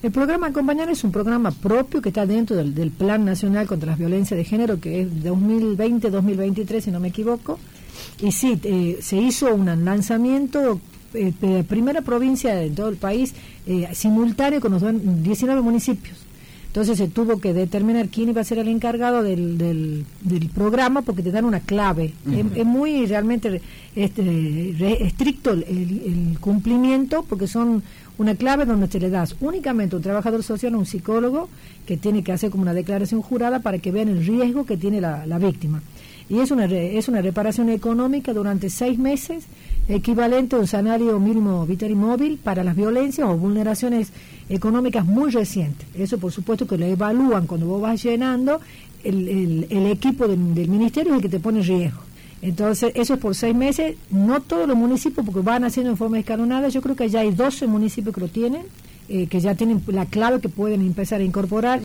El programa Acompañar es un programa propio que está dentro del Plan Nacional contra las Violencias de Género, que es 2020-2023, si no me equivoco. Y sí, se hizo un lanzamiento de primera provincia de todo el país, simultáneo con los 19 municipios. Entonces se tuvo que determinar quién iba a ser el encargado del programa, porque te dan una clave. Es muy realmente estricto el cumplimiento, porque son una clave donde te le das únicamente a un trabajador social o un psicólogo que tiene que hacer como una declaración jurada para que vean el riesgo que tiene la víctima. Y es una reparación económica durante 6 meses, equivalente a un salario mínimo vital y móvil para las violencias o vulneraciones económicas muy recientes. Eso por supuesto que lo evalúan cuando vos vas llenando, el equipo del ministerio es el que te pone en riesgo. Entonces eso es por 6 meses, no todos los municipios porque van haciendo en forma escalonada. Yo creo que ya hay 12 municipios que lo tienen, que ya tienen la clave que pueden empezar a incorporar.